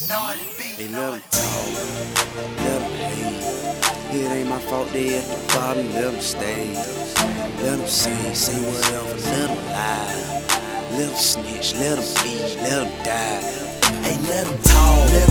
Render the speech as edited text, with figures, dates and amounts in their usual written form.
They let them talk, let them hate. It ain't my fault they at the bottom, let them stay. Let them say whatever, let them lie. Let them snitch, let them feed, let them die. Hey, let them talk, let